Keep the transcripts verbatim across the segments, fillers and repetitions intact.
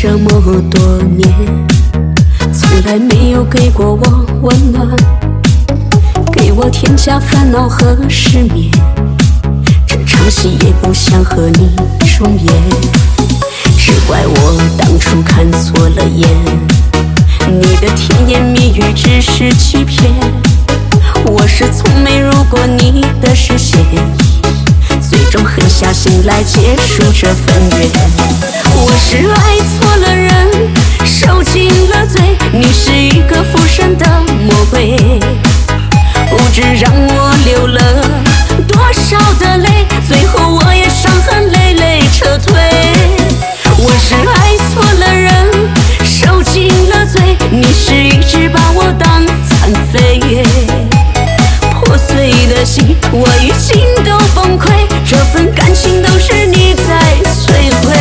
这么多年，从来没有给过我温暖，给我添加烦恼和失眠，这场戏也不想和你重演，只怪我当初看错了眼，你的甜言蜜语只是欺骗，我是从没入过你的视线，最终狠下心来结束这份缘。我是爱错了人，受尽了罪，你是一个附身的魔鬼，不知让我流了多少的泪，最后我也伤痕累累撤退。我是爱错了人，受尽了罪，你是一直把我当残废，破碎的心我已经都崩溃，这份感情都是你在摧毁。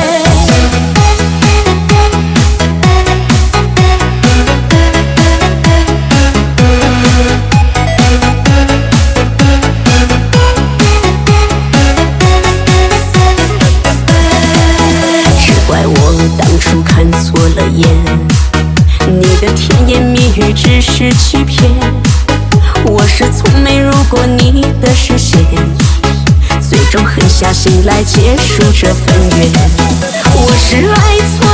只怪我当初看错了眼，你的甜言蜜语只是欺骗，我是从没入过你的视线，最终狠下心来结束这份缘。我是爱错